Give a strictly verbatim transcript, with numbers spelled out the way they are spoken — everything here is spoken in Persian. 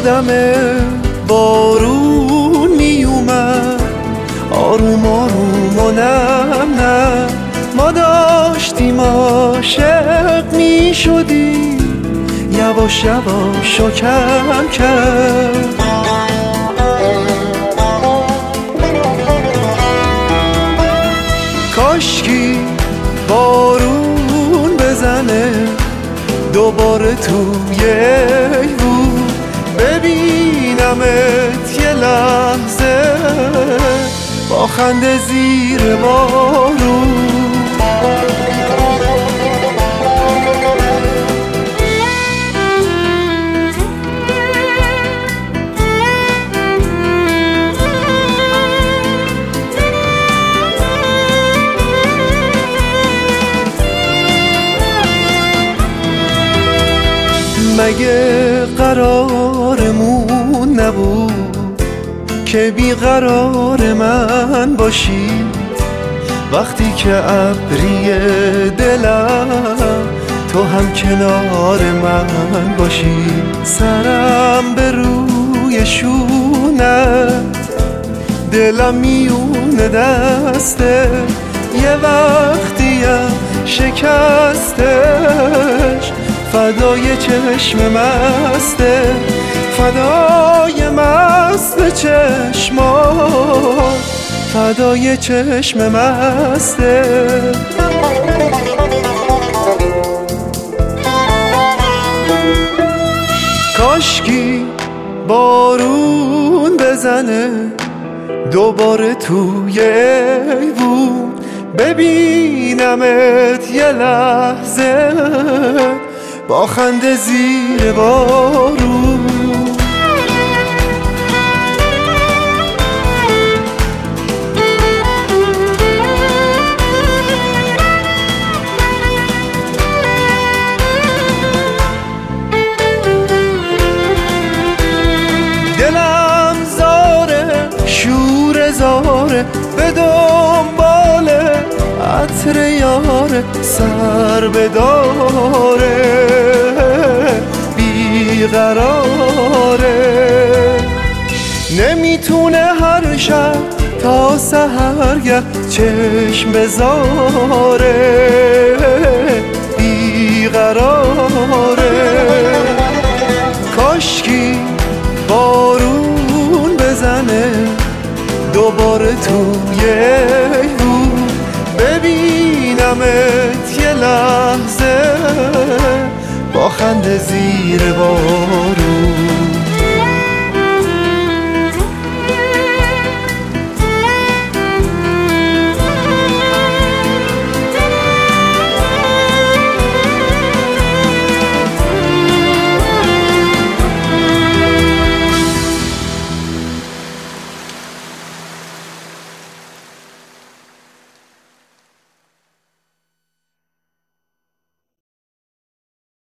یادم بارون می اومد آروم آروم و نم نم، ما داشتیم عاشق می شدیم یواش یواش و کم کم. کاشکی بارون بزنه دوباره توی ایوون، ببینمت یه لحظه با خنده زیر بارون. مگه قرارمون نبود که بیقرار من باشی؟ وقتی که ابری دلم تو هم کنار من باشی. سرم به روی شونت دلم میونه دسته، یه وقتیم شکستش فدای چشم مسته، فدای مست چشمان، فدای چشم مسته. کاشکی بارون بزنه دوباره توی ایوون، ببینمت یه لحظه با خنده زیر بارون. دلم زاره شور زاره به دنبال عطر یاره، سر بداره بیقراره، نمیتونه هر شب تا سحرگه چشم بذاره بیقراره. کاشکی بارون بزنه دوباره توی ایوون، ببینمت یه لحظه با خنده زیر بارون.